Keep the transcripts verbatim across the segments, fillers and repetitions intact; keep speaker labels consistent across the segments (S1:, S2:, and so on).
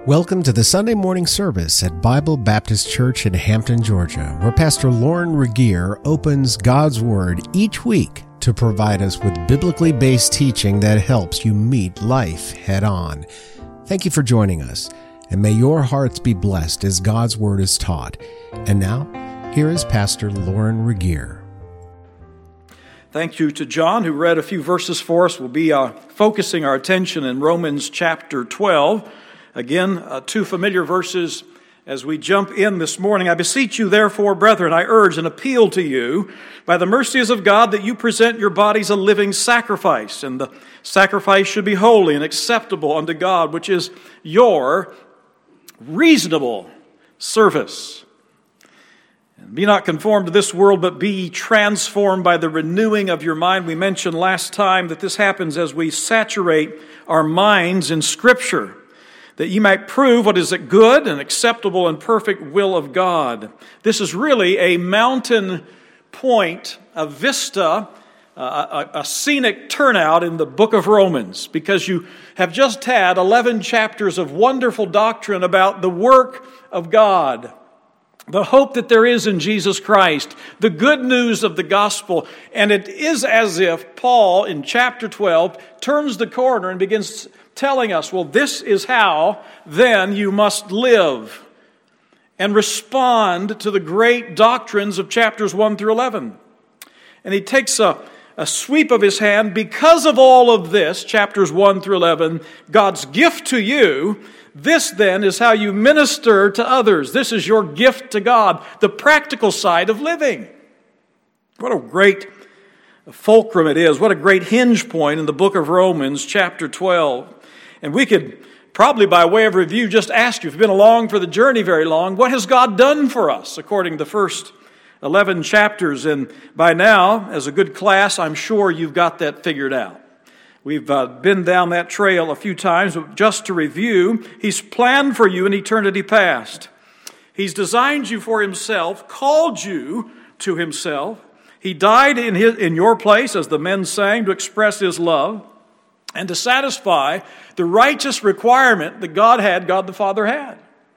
S1: Welcome to the Sunday morning service at Bible Baptist Church in Hampton, Georgia, where Pastor Lauren Regier opens God's Word each week to provide us with biblically based teaching that helps you meet life head on. Thank you for joining us, and may your hearts be blessed as God's Word is taught. And now, here is Pastor Lauren Regier.
S2: Thank you to John, who read a few verses for us. We'll be uh, focusing our attention in Romans chapter twelve. Again, uh, two familiar verses as we jump in this morning. I beseech you, therefore, brethren, I urge and appeal to you, by the mercies of God, that you present your bodies a living sacrifice, and the sacrifice should be holy and acceptable unto God, which is your reasonable service. And be not conformed to this world, but be transformed by the renewing of your mind. We mentioned last time that this happens as we saturate our minds in Scripture, that ye might prove what is a good and acceptable and perfect will of God. This is really a mountain point, a vista, uh, a, a scenic turnout in the book of Romans, because you have just had eleven chapters of wonderful doctrine about the work of God, the hope that there is in Jesus Christ, the good news of the gospel. And it is as if Paul, in chapter twelve, turns the corner and begins telling us, well, this is how then you must live and respond to the great doctrines of chapters one through eleven. And he takes a, a sweep of his hand. Because of all of this, chapters one through eleven, God's gift to you, this then is how you minister to others. This is your gift to God, the practical side of living. What a great fulcrum it is. What a great hinge point in the book of Romans, chapter twelve. And we could probably, by way of review, just ask you, if you've been along for the journey very long, what has God done for us according to the first eleven chapters? And by now, as a good class, I'm sure you've got that figured out. We've uh, been down that trail a few times, but just to review, He's planned for you in eternity past. He's designed you for Himself, called you to Himself. He died in his, in your place, as the men sang, to express His love and to satisfy the righteous requirement that God had, God the Father had.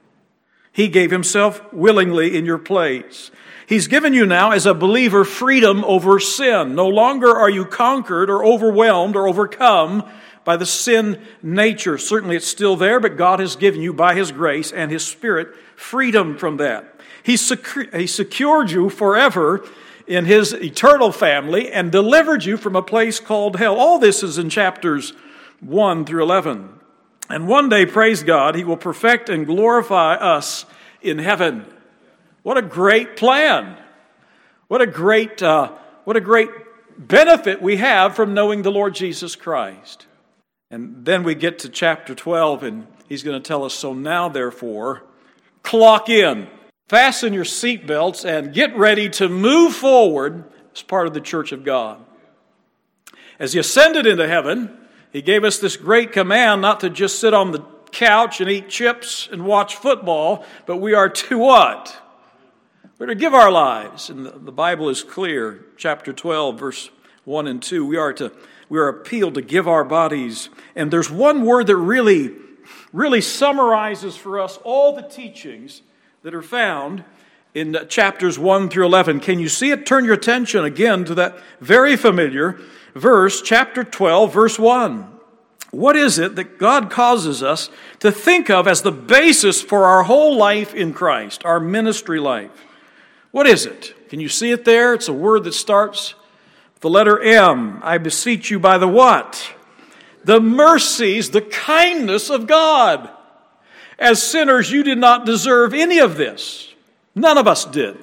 S2: He gave Himself willingly in your place. He's given you now, as a believer, freedom over sin. No longer are you conquered or overwhelmed or overcome by the sin nature. Certainly it's still there, but God has given you, by His grace and His Spirit, freedom from that. He, secu- he secured you forever in His eternal family and delivered you from a place called hell. All this is in chapters one through eleven. And one day, praise God, He will perfect and glorify us in heaven. What a great plan. What a great, uh, what a great benefit we have from knowing the Lord Jesus Christ. And then we get to chapter twelve, and He's going to tell us, so now, therefore, clock in. Fasten your seatbelts and get ready to move forward as part of the church of God. As He ascended into heaven, He gave us this great command not to just sit on the couch and eat chips and watch football, but we are to what? We're to give our lives. And the Bible is clear. Chapter twelve, verse one and two. We are to we are appealed to give our bodies. And there's one word that really, really summarizes for us all the teachings that are found in chapters one through eleven. Can you see it? Turn your attention again to that very familiar verse, chapter twelve, verse one. What is it that God causes us to think of as the basis for our whole life in Christ, our ministry life? What is it? Can you see it there? It's a word that starts with the letter M. I beseech you by the what? The mercies, the kindness of God. As sinners, you did not deserve any of this. None of us did.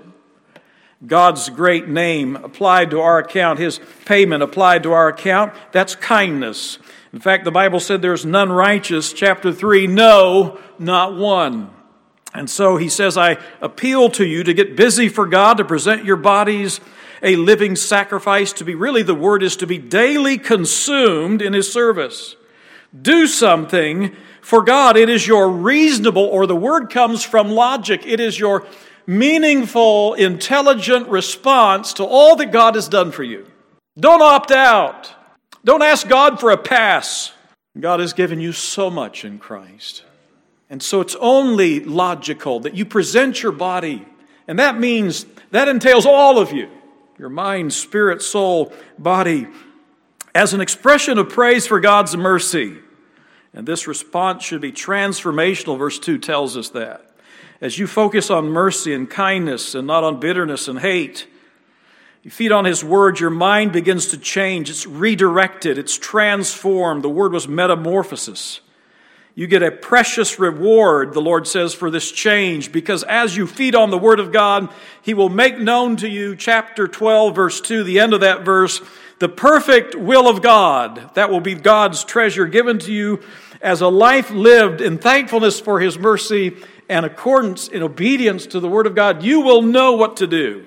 S2: God's great name applied to our account, His payment applied to our account, that's kindness. In fact, the Bible said there's none righteous, chapter three, no, not one. And so He says, I appeal to you to get busy for God, to present your bodies a living sacrifice, to be, really the word is to be daily consumed in His service. Do something for God. It is your reasonable, or the word comes from logic, it is your meaningful, intelligent response to all that God has done for you. Don't opt out. Don't ask God for a pass. God has given you so much in Christ. And so it's only logical that you present your body. And that means, that entails all of you, your mind, spirit, soul, body, as an expression of praise for God's mercy. And this response should be transformational. Verse two tells us that. As you focus on mercy and kindness and not on bitterness and hate, you feed on His Word, your mind begins to change. It's redirected. It's transformed. The word was metamorphosis. You get a precious reward, the Lord says, for this change, because as you feed on the Word of God, He will make known to you, chapter twelve, verse two, the end of that verse, the perfect will of God. That will be God's treasure given to you as a life lived in thankfulness for His mercy and accordance in obedience to the Word of God. You will know what to do.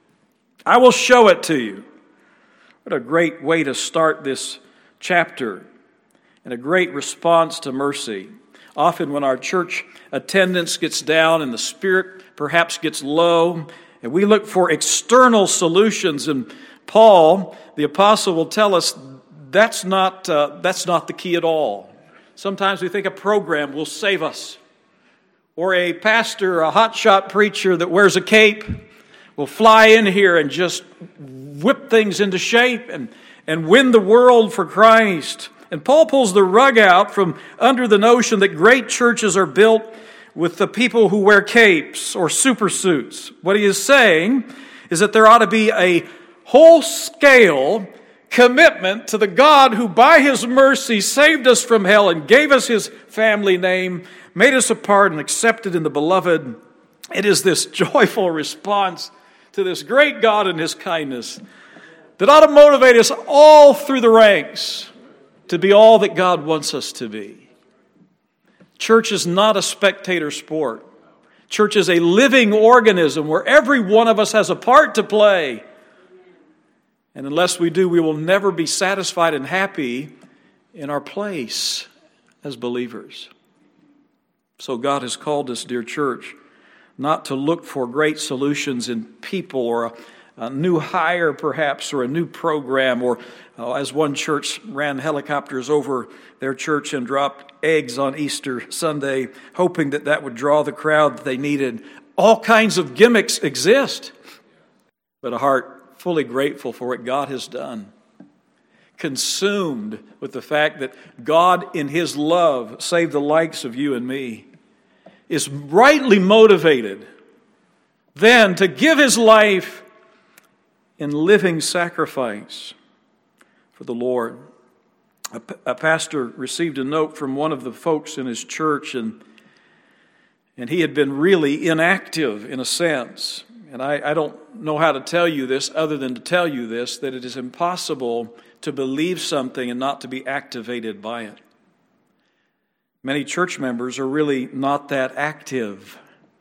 S2: I will show it to you. What a great way to start this chapter. And a great response to mercy. Often when our church attendance gets down and the spirit perhaps gets low, and we look for external solutions, and Paul, the apostle, will tell us that's not, uh, that's not the key at all. Sometimes we think a program will save us, or a pastor, a hotshot preacher that wears a cape will fly in here and just whip things into shape and, and win the world for Christ. And Paul pulls the rug out from under the notion that great churches are built with the people who wear capes or supersuits. What he is saying is that there ought to be a whole-scale commitment to the God who by His mercy saved us from hell and gave us His family name, made us a part and accepted in the beloved. It is this joyful response to this great God and His kindness that ought to motivate us all through the ranks to be all that God wants us to be. Church is not a spectator sport. Church is a living organism where every one of us has a part to play. And unless we do, we will never be satisfied and happy in our place as believers. So God has called us, dear church, not to look for great solutions in people or a, a new hire perhaps, or a new program, or uh, as one church ran helicopters over their church and dropped eggs on Easter Sunday, hoping that that would draw the crowd that they needed. All kinds of gimmicks exist, but a heart fully grateful for what God has done, consumed with the fact that God in His love saved the likes of you and me, is rightly motivated then to give His life in living sacrifice for the Lord. A, a pastor received a note from one of the folks in his church, and and he had been really inactive in a sense. And I, I don't know how to tell you this other than to tell you this, that it is impossible to believe something and not to be activated by it. Many church members are really not that active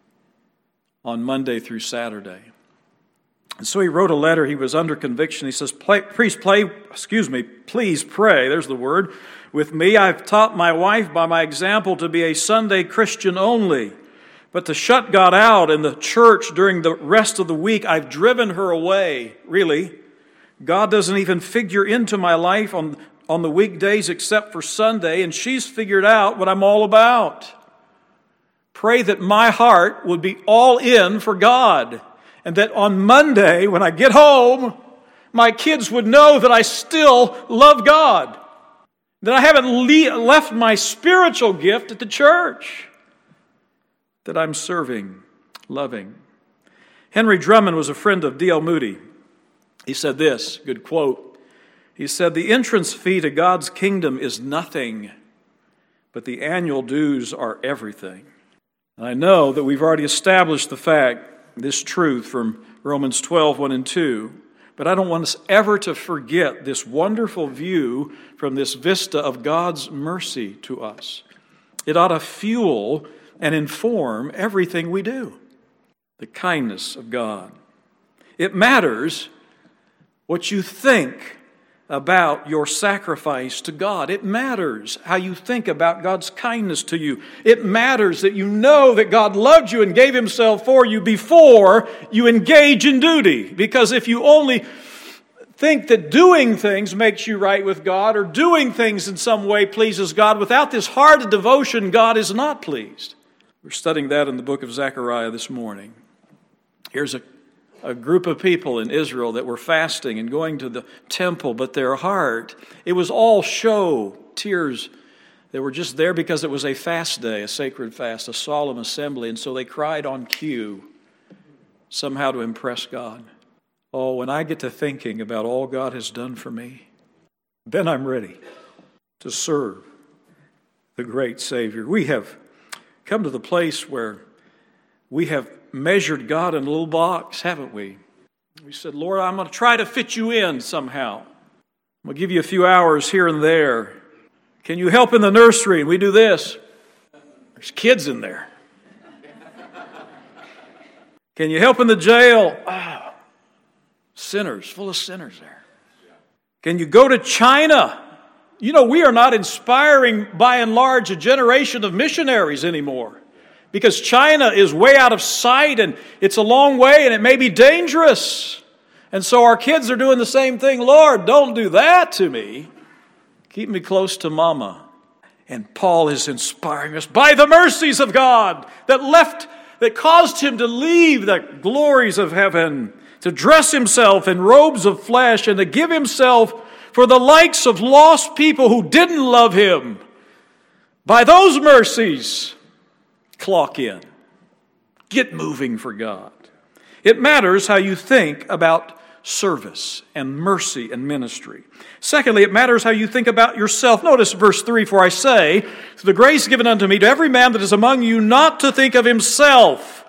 S2: on Monday through Saturday. And so he wrote a letter. He was under conviction. He says, please play, excuse me, please pray, there's the word, with me. I've taught my wife by my example to be a Sunday Christian only. But to shut God out in the church during the rest of the week, I've driven her away, really. God doesn't even figure into my life on, on the weekdays except for Sunday, and she's figured out what I'm all about. Pray that my heart would be all in for God, and that on Monday, when I get home, my kids would know that I still love God, that I haven't le- left my spiritual gift at the church, that I'm serving, loving. Henry Drummond was a friend of D L Moody. He said this, good quote. He said, the entrance fee to God's kingdom is nothing, but the annual dues are everything. And I know that we've already established the fact, this truth from Romans twelve, one and two, but I don't want us ever to forget this wonderful view from this vista of God's mercy to us. It ought to fuel and inform everything we do. The kindness of God. It matters what you think about your sacrifice to God. It matters how you think about God's kindness to you. It matters that you know that God loved you and gave Himself for you before you engage in duty. Because if you only think that doing things makes you right with God, or doing things in some way pleases God. Without this heart of devotion, God is not pleased. We're studying that in the book of Zechariah this morning. Here's a, a group of people in Israel that were fasting and going to the temple, but their heart, it was all show, tears. They were just there because it was a fast day, a sacred fast, a solemn assembly, and so they cried on cue, somehow to impress God. Oh, when I get to thinking about all God has done for me, then I'm ready to serve the great Savior. We have come to the place where we have measured God in a little box, haven't we? We said, Lord, I'm going to try to fit you in somehow. I'm going to give you a few hours here and there. Can you help in the nursery? And we do this. There's kids in there. Can you help in the jail? Oh, sinners, full of sinners there. Can you go to China? You know, we are not inspiring, by and large, a generation of missionaries anymore, because China is way out of sight, and it's a long way, and it may be dangerous. And so our kids are doing the same thing. Lord, don't do that to me. Keep me close to Mama. And Paul is inspiring us by the mercies of God that left, that caused him to leave the glories of heaven, to dress himself in robes of flesh, and to give himself for the likes of lost people who didn't love him. By those mercies, clock in. Get moving for God. It matters how you think about service and mercy and ministry. Secondly, it matters how you think about yourself. Notice verse three, for I say, through the grace given unto me, to every man that is among you, not to think of himself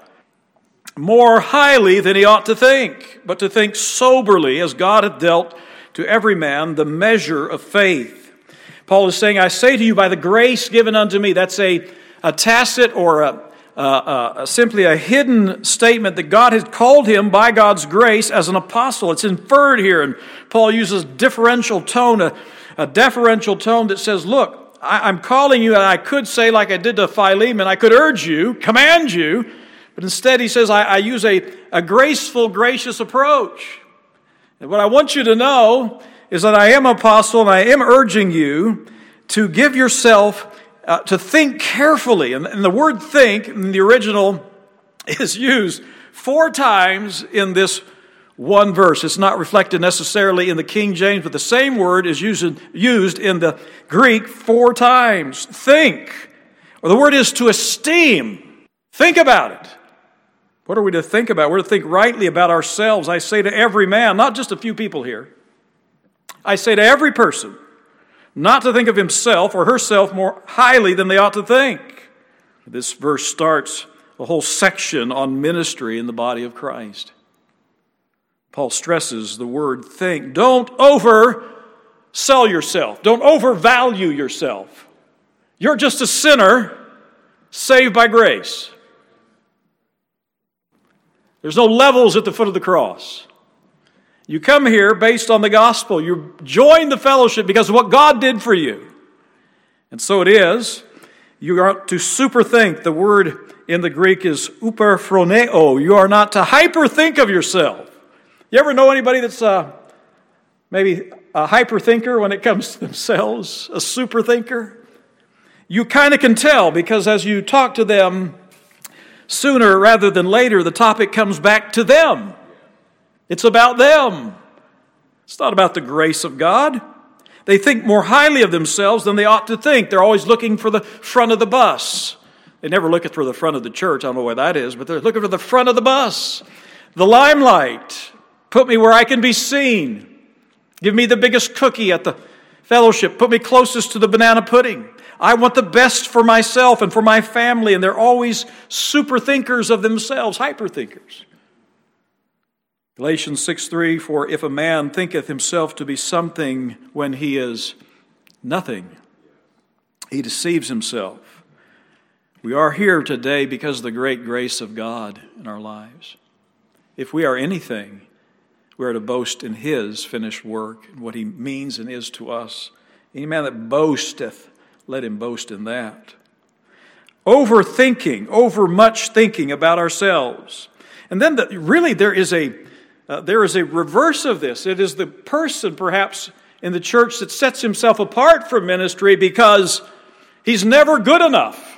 S2: more highly than he ought to think, but to think soberly, as God hath dealt to every man the measure of faith. Paul is saying, I say to you by the grace given unto me. That's a, a tacit or a, a, a, simply a hidden statement that God has called him by God's grace as an apostle. It's inferred here, and Paul uses differential tone, a, a deferential tone that says, look, I, I'm calling you, and I could say like I did to Philemon, I could urge you, command you, but instead he says, I, I use a, a graceful, gracious approach. And what I want you to know is that I am apostle, and I am urging you to give yourself, uh, to think carefully. And, and the word think in the original is used four times in this one verse. It's not reflected necessarily in the King James, but the same word is used, used in the Greek four times. Think. Or the word is to esteem. Think about it. What are we to think about? We're to think rightly about ourselves. I say to every man, not just a few people here, I say to every person, not to think of himself or herself more highly than they ought to think. This verse starts a whole section on ministry in the body of Christ. Paul stresses the word think. Don't oversell yourself. Don't overvalue yourself. You're just a sinner saved by grace. There's no levels at the foot of the cross. You come here based on the gospel. You join the fellowship because of what God did for you. And so it is. You are to superthink. The word in the Greek is uperphroneo. You are not to hyperthink of yourself. You ever know anybody that's uh, maybe a hyperthinker when it comes to themselves? A superthinker? You kind of can tell because as you talk to them, sooner rather than later, the topic comes back to them. It's about them. It's not about the grace of God. They think more highly of themselves than they ought to think. They're always looking for the front of the bus. They never look for the front of the church. I don't know where that is, but they're looking for the front of the bus. The limelight. Put me where I can be seen. Give me the biggest cookie at the fellowship. Put me closest to the banana pudding. I want the best for myself and for my family, and they're always super thinkers of themselves, hyper thinkers. Galatians six three, for if a man thinketh himself to be something when he is nothing, he deceives himself. We are here today because of the great grace of God in our lives. If we are anything, we are to boast in his finished work and what he means and is to us. Any man that boasteth, let him boast in that. Overthinking, over much thinking about ourselves. And then the, really there is a, uh, there is a reverse of this. It is the person, perhaps, in the church that sets himself apart from ministry because he's never good enough.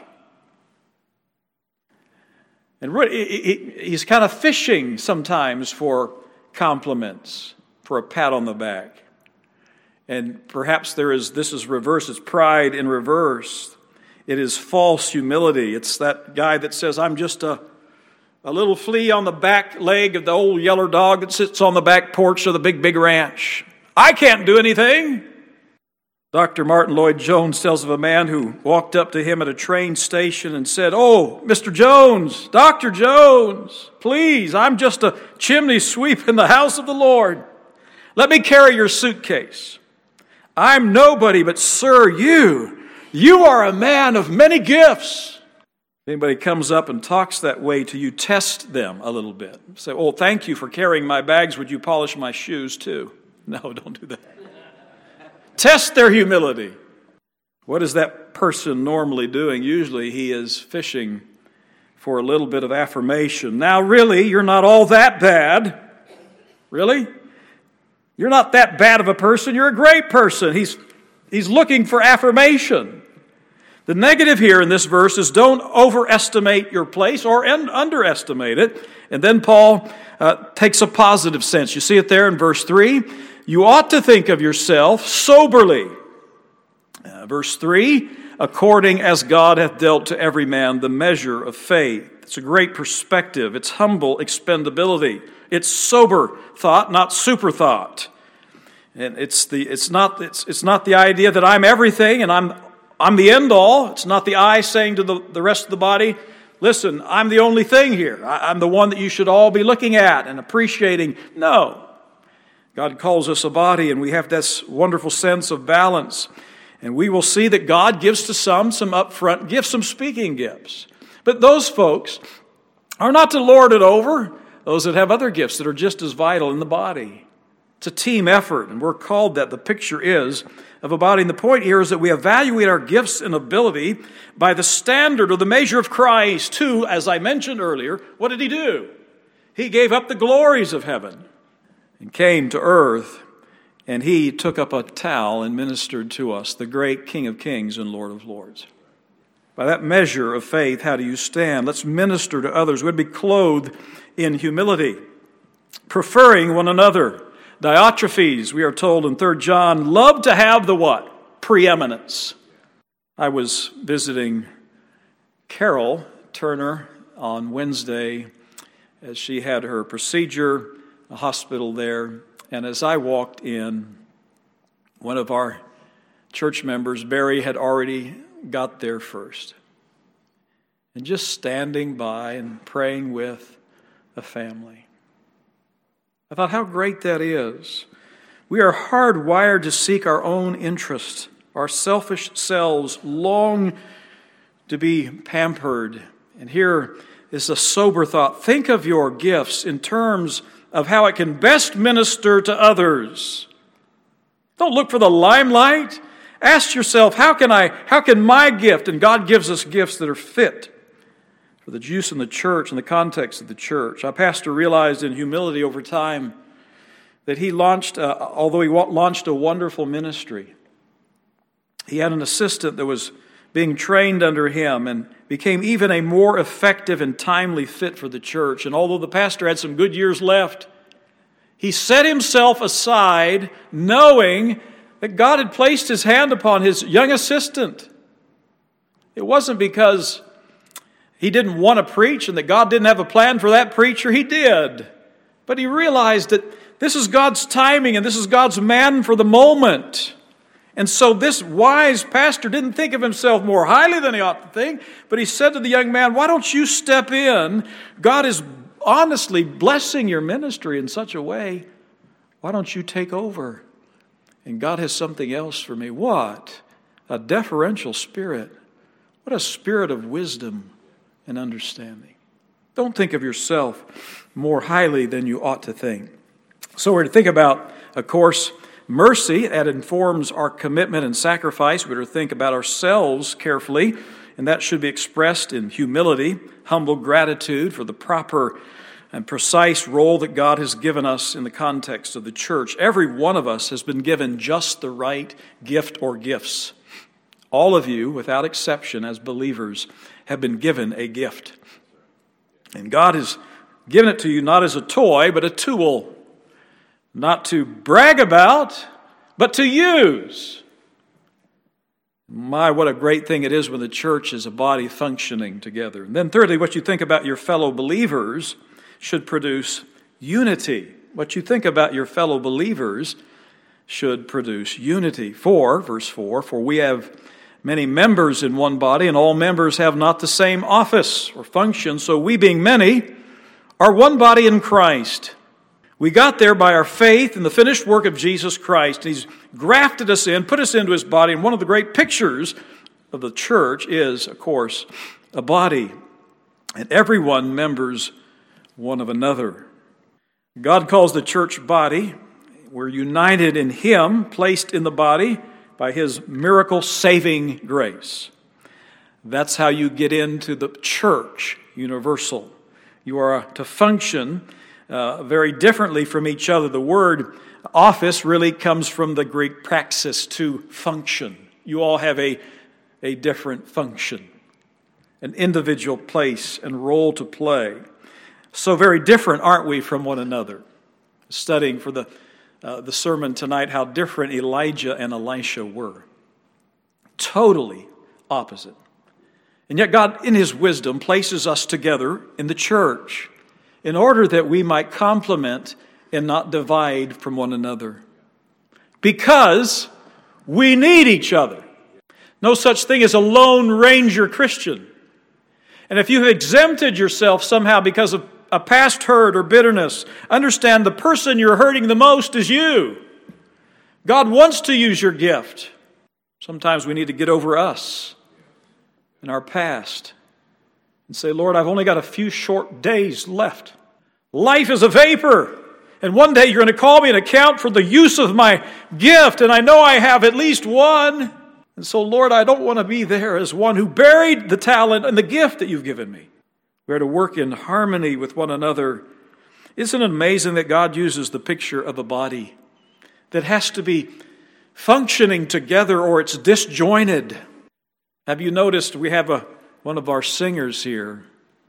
S2: And he's kind of fishing sometimes for compliments, for a pat on the back. And perhaps there is, this is reverse, it's pride in reverse. It is false humility. It's that guy that says, I'm just a, a little flea on the back leg of the old yellow dog that sits on the back porch of the big, big ranch. I can't do anything. Doctor Martin Lloyd-Jones tells of a man who walked up to him at a train station and said, "Oh, Mister Jones, Doctor Jones, please, I'm just a chimney sweep in the house of the Lord. Let me carry your suitcase. I'm nobody, but sir, you, you are a man of many gifts." If anybody comes up and talks that way to you, test them a little bit. Say, "Oh, thank you for carrying my bags. Would you polish my shoes too?" No, don't do that. Test their humility. What is that person normally doing? Usually he is fishing for a little bit of affirmation. Now, really, you're not all that bad. Really? You're not that bad of a person. You're a great person. He's, he's looking for affirmation. The negative here in this verse is don't overestimate your place or underestimate it. And then Paul uh, takes a positive sense. You see it there in verse three. You ought to think of yourself soberly. Uh, verse three, according as God hath dealt to every man the measure of faith. It's a great perspective. It's humble expendability. It's sober thought, not super thought. And it's the it's not it's it's not the idea that I'm everything and I'm I'm the end all. It's not the I saying to the, the rest of the body, listen, I'm the only thing here. I, I'm the one that you should all be looking at and appreciating. No. God calls us a body, and we have this wonderful sense of balance. And we will see that God gives to some some upfront gifts, some speaking gifts. But those folks are not to lord it over those that have other gifts that are just as vital in the body. It's a team effort, and we're called that. The picture is of a body. And the point here is that we evaluate our gifts and ability by the standard or the measure of Christ, who, as I mentioned earlier, what did he do? He gave up the glories of heaven and came to earth, and he took up a towel and ministered to us, the great King of Kings and Lord of Lords. By that measure of faith, how do you stand? Let's minister to others. We'd be clothed in humility, preferring one another. Diotrephes, we are told in Third John, loved to have the what? Preeminence. I was visiting Carol Turner on Wednesday as she had her procedure, a hospital there, and as I walked in, one of our church members, Barry, had already got there first. And just standing by and praying with a family. I thought, how great that is. We are hardwired to seek our own interests. Our selfish selves long to be pampered. And here is a sober thought. Think of your gifts in terms of how it can best minister to others. Don't look for the limelight. Ask yourself, how can I, how can my gift, and God gives us gifts that are fit for the use in the church, in the context of the church. Our pastor realized in humility over time that he launched, uh, although he launched a wonderful ministry, he had an assistant that was being trained under him and became even a more effective and timely fit for the church. And although the pastor had some good years left, he set himself aside knowing that God had placed his hand upon his young assistant. It wasn't because he didn't want to preach and that God didn't have a plan for that preacher. He did. But he realized that this is God's timing and this is God's man for the moment. And so this wise pastor didn't think of himself more highly than he ought to think, but he said to the young man, why don't you step in? God is honestly blessing your ministry in such a way. Why don't you take over? And God has something else for me. What? A deferential spirit. What a spirit of wisdom and understanding. Don't think of yourself more highly than you ought to think. So we're to think about, of course, mercy. That informs our commitment and sacrifice. We're to think about ourselves carefully, and that should be expressed in humility, humble gratitude for the proper and precise role that God has given us in the context of the church. Every one of us has been given just the right gift or gifts. All of you, without exception, as believers, have been given a gift. And God has given it to you not as a toy, but a tool. Not to brag about, but to use. My, what a great thing it is when the church is a body functioning together. And then thirdly, what you think about your fellow believers should produce unity. What you think about your fellow believers should produce unity. For, verse four, for we have many members in one body, and all members have not the same office or function. So we, being many, are one body in Christ. We got there by our faith in the finished work of Jesus Christ. He's grafted us in, put us into His body. And one of the great pictures of the church is, of course, a body. And everyone members one of another. God calls the church body. We're united in Him, placed in the body by His miracle-saving grace. That's how you get into the church universal. You are to function uh, very differently from each other. The word office really comes from the Greek praxis, to function. You all have a, a different function, an individual place and role to play. So very different, aren't we, from one another? Studying for the uh, the sermon tonight how different Elijah and Elisha were. Totally opposite. And yet God, in His wisdom, places us together in the church in order that we might complement and not divide from one another. Because we need each other. No such thing as a Lone Ranger Christian. And if you have exempted yourself somehow because of a past hurt or bitterness, understand the person you're hurting the most is you. God wants to use your gift. Sometimes we need to get over us and our past and say, Lord, I've only got a few short days left. Life is a vapor. And one day you're going to call me and account for the use of my gift. And I know I have at least one. And so, Lord, I don't want to be there as one who buried the talent and the gift that you've given me. We are to work in harmony with one another. Isn't it amazing that God uses the picture of a body that has to be functioning together or it's disjointed? Have you noticed we have a one of our singers here,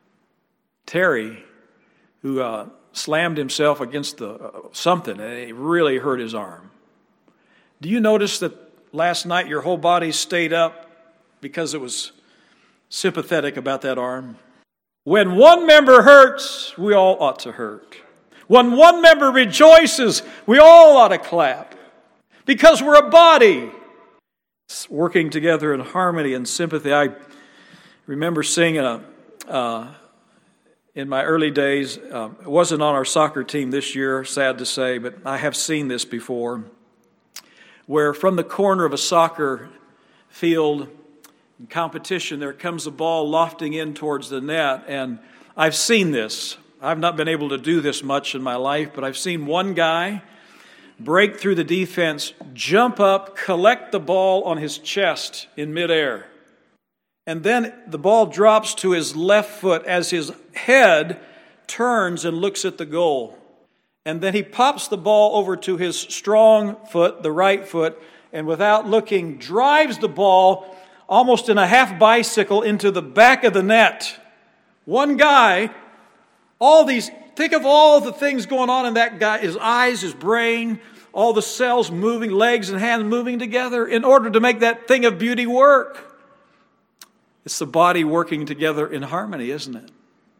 S2: Terry, who uh, slammed himself against the uh, something and it really hurt his arm. Do you notice that last night your whole body stayed up because it was sympathetic about that arm? When one member hurts, we all ought to hurt. When one member rejoices, we all ought to clap. Because we're a body. It's working together in harmony and sympathy. I remember singing a, uh, in my early days, uh, it wasn't on our soccer team this year, sad to say, but I have seen this before, where from the corner of a soccer field, in competition, there comes a ball lofting in towards the net, and I've seen this. I've not been able to do this much in my life, but I've seen one guy break through the defense, jump up, collect the ball on his chest in midair, and then the ball drops to his left foot as his head turns and looks at the goal. And then he pops the ball over to his strong foot, the right foot, and without looking, drives the ball almost in a half bicycle into the back of the net. One guy, all these, think of all the things going on in that guy, his eyes, his brain, all the cells moving, legs and hands moving together in order to make that thing of beauty work. It's the body working together in harmony, isn't it?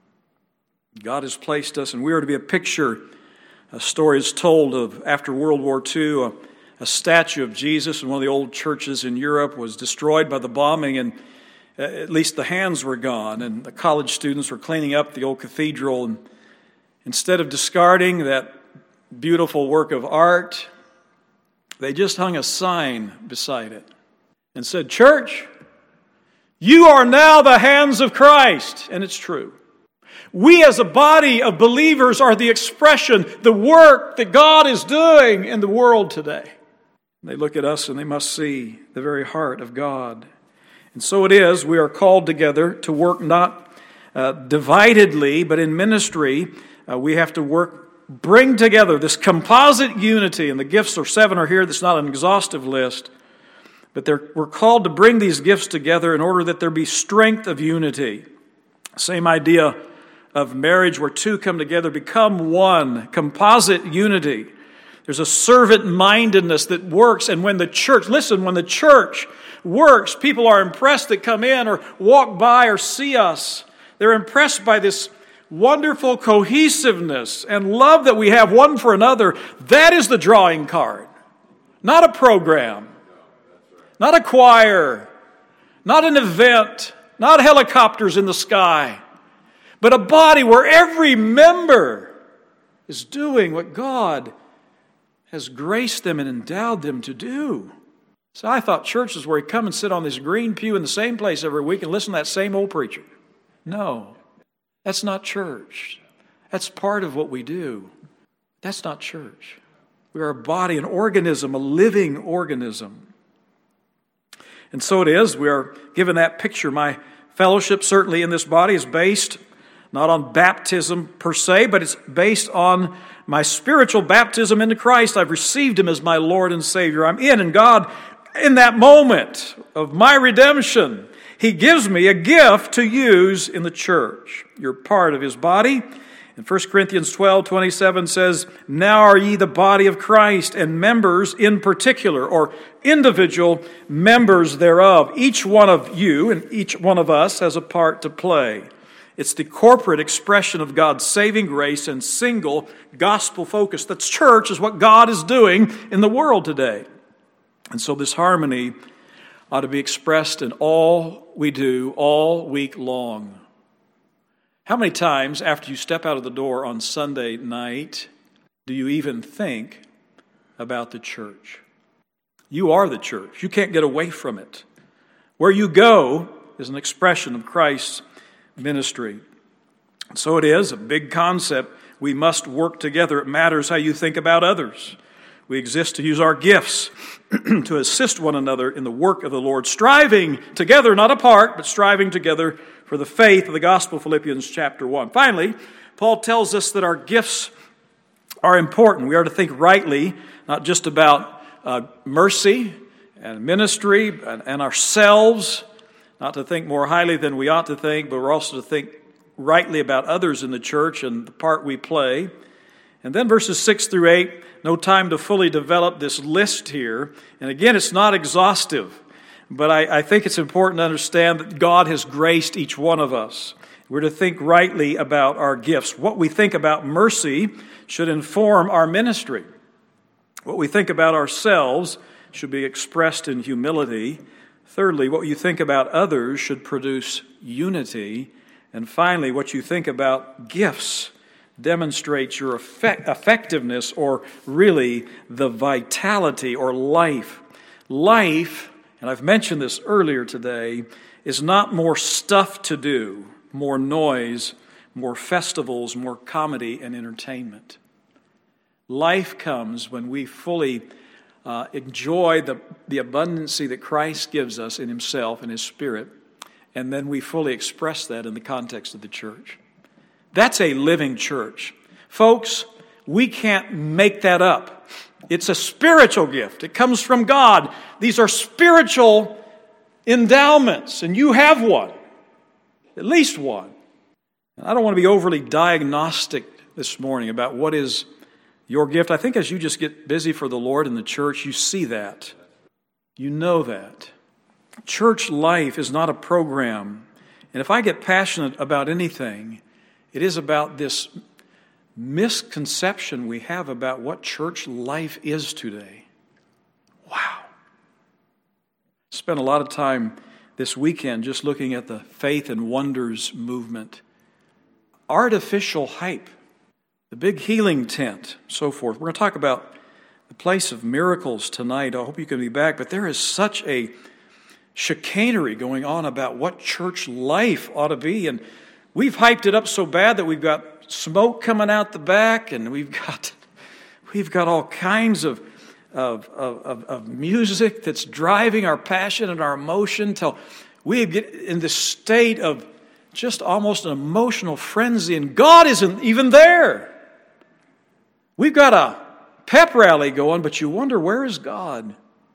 S2: God has placed us, and we are to be a picture. A story is told of after World War Two, a A statue of Jesus in one of the old churches in Europe was destroyed by the bombing, and at least the hands were gone. And the college students were cleaning up the old cathedral. And instead of discarding that beautiful work of art, they just hung a sign beside it and said, "Church, you are now the hands of Christ." And it's true. We as a body of believers are the expression, the work that God is doing in the world today. They look at us and they must see the very heart of God. And so it is, we are called together to work not uh, dividedly, but in ministry, uh, we have to work, bring together this composite unity, and the gifts are seven are here. That's not an exhaustive list, but they're, we're called to bring these gifts together in order that there be strength of unity. Same idea of marriage where two come together, become one, composite unity. There's a servant-mindedness that works, and when the church, listen, when the church works, people are impressed that come in or walk by or see us. They're impressed by this wonderful cohesiveness and love that we have one for another. That is the drawing card. Not a program, not a choir, not an event, not helicopters in the sky, but a body where every member is doing what God has graced them and endowed them to do. So I thought church is where you come and sit on this green pew in the same place every week and listen to that same old preacher. No, that's not church. That's part of what we do. That's not church. We are a body, an organism, a living organism. And so it is. We are given that picture. My fellowship certainly in this body is based not on baptism per se, but it's based on my spiritual baptism into Christ. I've received Him as my Lord and Savior. I'm in, and God, in that moment of my redemption, He gives me a gift to use in the church. You're part of His body. And First Corinthians twelve twenty-seven says, "Now are ye the body of Christ, and members in particular," or individual members thereof. Each one of you and each one of us has a part to play. It's the corporate expression of God's saving grace and single gospel focus. That's church, is what God is doing in the world today. And so this harmony ought to be expressed in all we do all week long. How many times after you step out of the door on Sunday night do you even think about the church? You are the church. You can't get away from it. Where you go is an expression of Christ's ministry. So it is a big concept. We must work together. It matters how you think about others. We exist to use our gifts to assist one another in the work of the Lord, striving together, not apart, but striving together for the faith of the gospel, Philippians chapter one. Finally, Paul tells us that our gifts are important. We are to think rightly, not just about uh, mercy and ministry and, and ourselves, not to think more highly than we ought to think, but we're also to think rightly about others in the church and the part we play. And then verses six through eight, no time to fully develop this list here. And again, it's not exhaustive, but I, I think it's important to understand that God has graced each one of us. We're to think rightly about our gifts. What we think about mercy should inform our ministry. What we think about ourselves should be expressed in humility. Thirdly, what you think about others should produce unity. And finally, what you think about gifts demonstrates your effect, effectiveness, or really the vitality or life. Life, and I've mentioned this earlier today, is not more stuff to do, more noise, more festivals, more comedy and entertainment. Life comes when we fully uh, enjoy the, the abundancy that Christ gives us in Himself and His Spirit, and then we fully express that in the context of the church. That's a living church. Folks, we can't make that up. It's a spiritual gift. It comes from God. These are spiritual endowments, and you have one, at least one. And I don't want to be overly diagnostic this morning about what is your gift. I think as you just get busy for the Lord in the church, you see that. You know that. Church life is not a program. And if I get passionate about anything, it is about this misconception we have about what church life is today. Wow. Spent a lot of time this weekend just looking at the Faith and Wonders movement. Artificial hype. The big healing tent, so forth. We're going to talk about the place of miracles tonight. I hope you can be back. But there is such a chicanery going on about what church life ought to be. And we've hyped it up so bad that we've got smoke coming out the back, and we've got we've got all kinds of of, of, of music that's driving our passion and our emotion till we get in this state of just almost an emotional frenzy, and God isn't even there. We've got a pep rally going, but you wonder, where is God?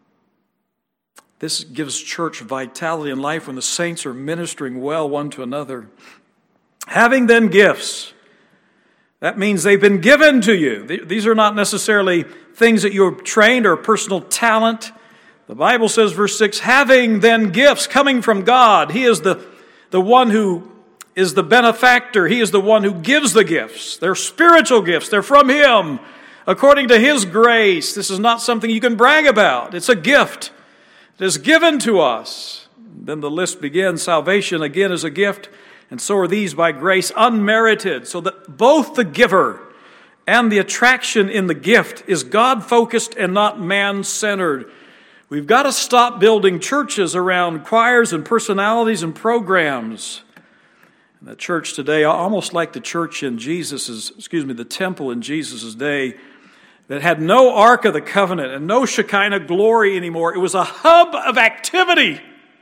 S2: This gives church vitality and life when the saints are ministering well one to another. Having then gifts, that means they've been given to you. These are not necessarily things that you have trained or personal talent. The Bible says, verse six, having then gifts coming from God. He is the, the one who is the benefactor. He is the one who gives the gifts. They're spiritual gifts. They're from Him, according to His grace. This is not something you can brag about. It's a gift that is given to us. Then the list begins. Salvation, again, is a gift, and so are these by grace, unmerited. So that both the giver and the attraction in the gift is God-focused and not man-centered. We've got to stop building churches around choirs and personalities and programs. And the church today, almost like the church in Jesus's, excuse me, the temple in Jesus' day, that had no Ark of the Covenant and no Shekinah glory anymore. It was a hub of activity,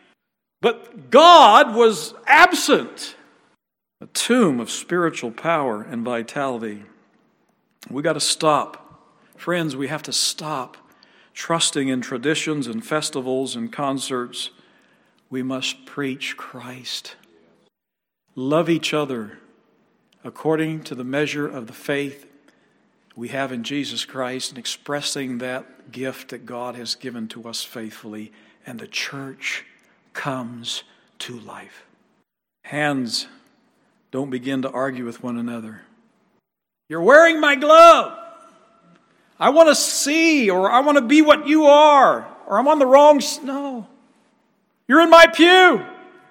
S2: but God was absent. A tomb of spiritual power and vitality. We got to stop. Friends, we have to stop trusting in traditions and festivals and concerts. We must preach Christ. Love each other according to the measure of the faith we have in Jesus Christ, and expressing that gift that God has given to us faithfully, and the church comes to life. Hands don't begin to argue with one another. You're wearing my glove. I want to see, or I want to be what you are, or I'm on the wrong... No. You're in my pew.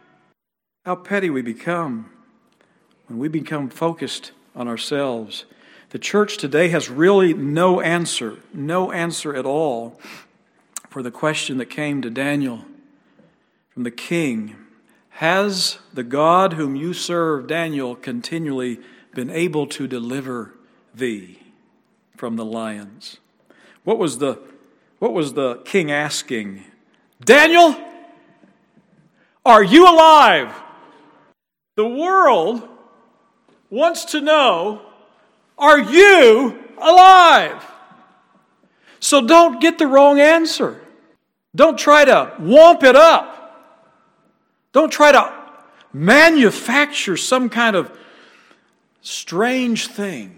S2: How petty we become when we become focused on ourselves. The church today has really no answer, no answer at all for the question that came to Daniel from the king. Has the God whom you serve, Daniel, continually been able to deliver thee from the lions? What was the, what was the king asking? Daniel, are you alive? The world wants to know, are you alive? So don't get the wrong answer. Don't try to womp it up. Don't try to manufacture some kind of strange thing.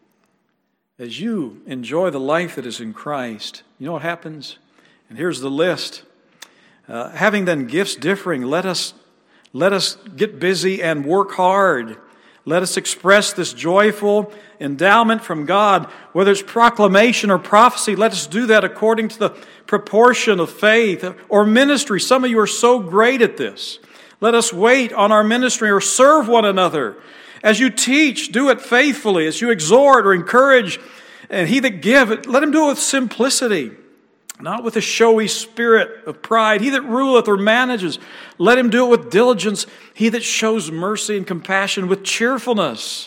S2: As you enjoy the life that is in Christ, you know what happens? And here's the list. Uh, having then gifts differing, let us, let us get busy and work hard. Let us express this joyful endowment from God. Whether it's proclamation or prophecy, let us do that according to the proportion of faith. Or ministry. Some of you are so great at this. Let us wait on our ministry or serve one another. As you teach, do it faithfully. As you exhort or encourage, and he that giveth, let him do it with simplicity, not with a showy spirit of pride. He that ruleth or manages, let him do it with diligence. He that shows mercy and compassion with cheerfulness.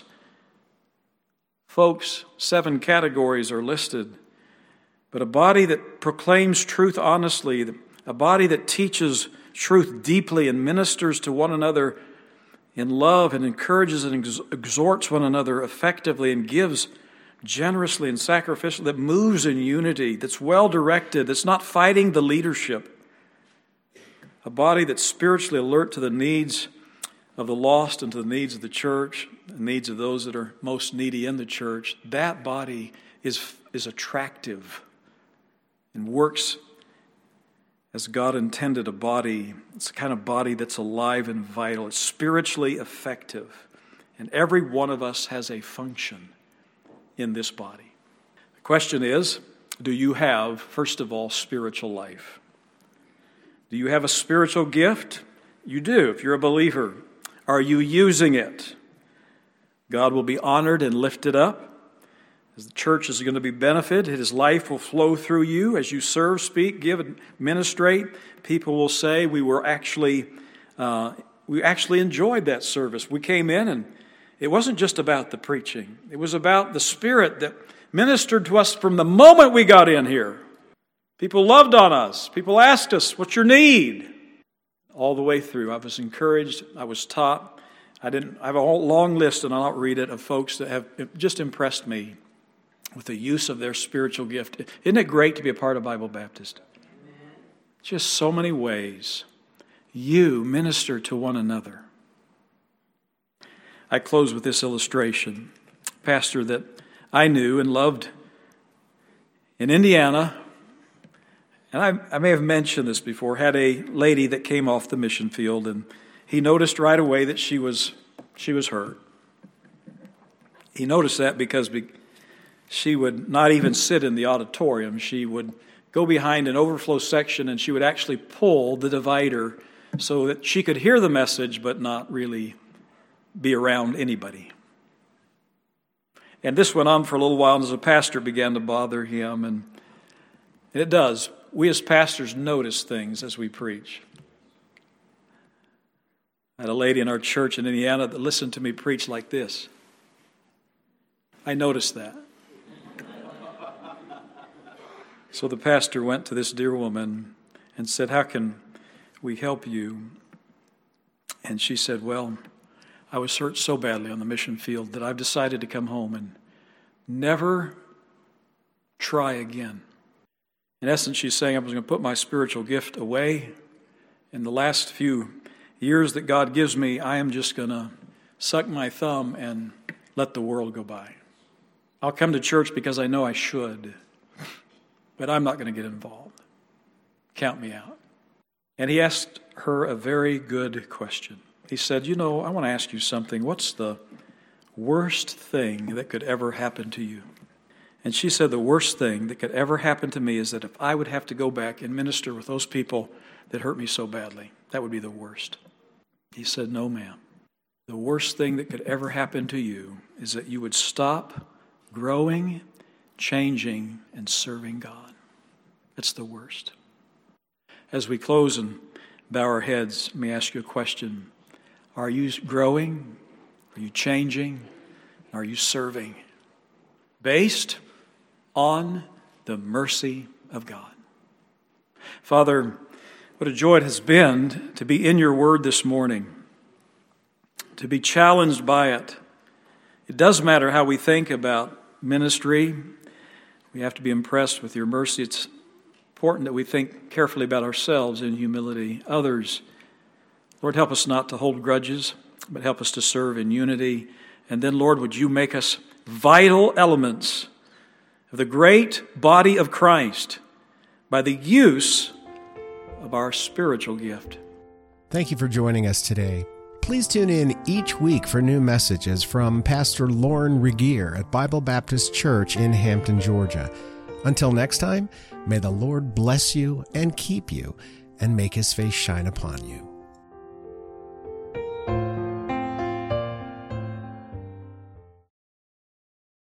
S2: Folks, seven categories are listed. But a body that proclaims truth honestly, a body that teaches truth deeply and ministers to one another in love and encourages and exhorts one another effectively and gives generously and sacrificially, that moves in unity, that's well-directed, that's not fighting the leadership. A body that's spiritually alert to the needs of the lost and to the needs of the church, the needs of those that are most needy in the church. That body is, is attractive and works as God intended a body. It's the kind of body that's alive and vital. It's spiritually effective. And every one of us has a function in this body. The question is, do you have, first of all, spiritual life? Do you have a spiritual gift? You do, if you're a believer. Are you using it? God will be honored and lifted up. As the church is going to be benefited, His life will flow through you as you serve, speak, give, and ministrate. People will say, we were actually, uh, we actually enjoyed that service. We came in and it wasn't just about the preaching. It was about the Spirit that ministered to us from the moment we got in here. People loved on us. People asked us, what's your need? All the way through, I was encouraged. I was taught. I didn't. I have a whole long list, and I'll not read it, of folks that have just impressed me with the use of their spiritual gift. Isn't it great to be a part of Bible Baptist? Just so many ways you minister to one another. I close with this illustration. A pastor that I knew and loved in Indiana, and I, I may have mentioned this before, had a lady that came off the mission field, and he noticed right away that she was she was hurt. He noticed that because she would not even sit in the auditorium. She would go behind an overflow section, and she would actually pull the divider so that she could hear the message but not really be around anybody. And this went on for a little while, and as a pastor began to bother him, and, and it does. We as pastors notice things as we preach. I had a lady in our church in Indiana that listened to me preach like this. I noticed that. So the pastor went to this dear woman and said, "How can we help you?" And she said, "Well, I was hurt so badly on the mission field that I've decided to come home and never try again." In essence, she's saying, I was going to put my spiritual gift away. In the last few years that God gives me, I am just going to suck my thumb and let the world go by. I'll come to church because I know I should, but I'm not going to get involved. Count me out. And he asked her a very good question. He said, "You know, I want to ask you something. What's the worst thing that could ever happen to you?" And she said, "The worst thing that could ever happen to me is that if I would have to go back and minister with those people that hurt me so badly, that would be the worst." He said, "No, ma'am. The worst thing that could ever happen to you is that you would stop growing, changing, and serving God. That's the worst." As we close and bow our heads, let me ask you a question. Are you growing? Are you changing? Are you serving? Based on the mercy of God. Father, what a joy it has been to be in your word this morning, to be challenged by it. It does matter how we think about ministry. We have to be impressed with your mercy. It's important that we think carefully about ourselves in humility. Others, Lord, help us not to hold grudges, but help us to serve in unity. And then, Lord, would you make us vital elements of the great body of Christ by the use of our spiritual gift.
S1: Thank you for joining us today. Please tune in each week for new messages from Pastor Lauren Regier at Bible Baptist Church in Hampton, Georgia. Until next time, may the Lord bless you and keep you and make his face shine upon you.